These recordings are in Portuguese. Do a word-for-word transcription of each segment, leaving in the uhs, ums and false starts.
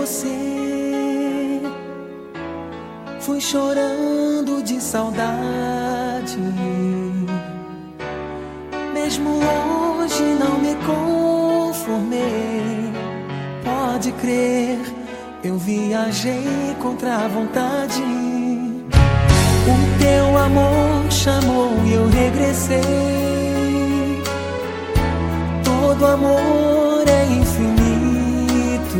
você, fui chorando de saudade. Mesmo hoje não me conformei. Pode crer, eu viajei contra a vontade. O teu amor chamou e eu regressei. Todo amor é infinito.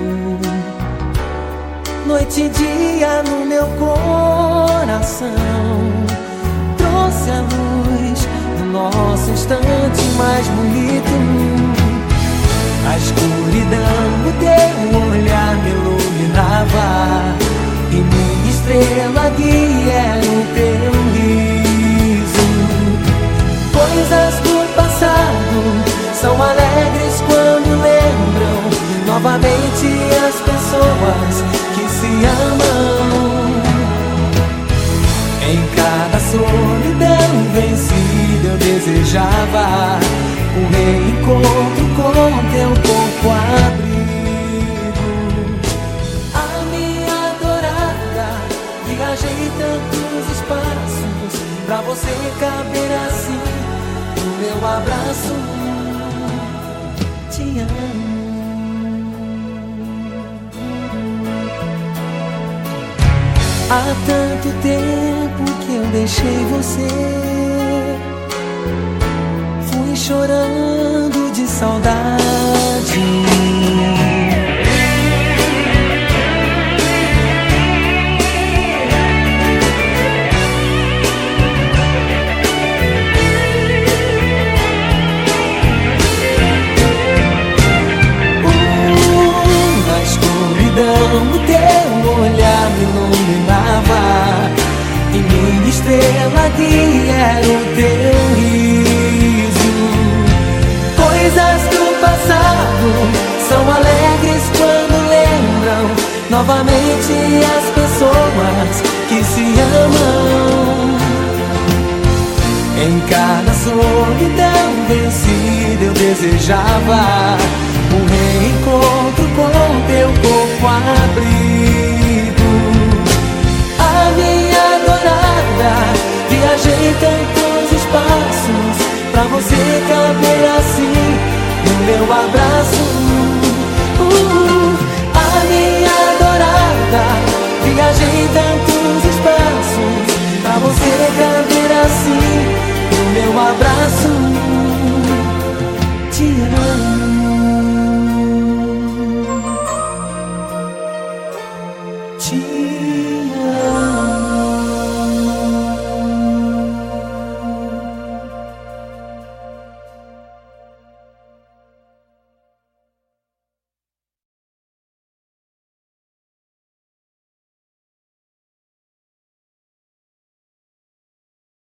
Noite e dia no meu coração, trouxe a luz do nosso instante mais bonito. A escuridão do teu olhar me iluminava, e minha estrela guia era o teu riso. Coisas do passado são alegres quando lembram novamente as pessoas que se amam. Em cada solidão vencida eu desejava um reencontro com teu corpo abrigo. A minha adorada, viajei tantos espaços pra você caber assim no meu abraço. Te amo. Há tanto tempo que eu deixei você, fui chorando de saudade. O teu olhar me iluminava, e minha estrela guia era o teu riso. Coisas do passado são alegres quando lembram novamente as pessoas que se amam. Em cada solidão vencida eu desejava um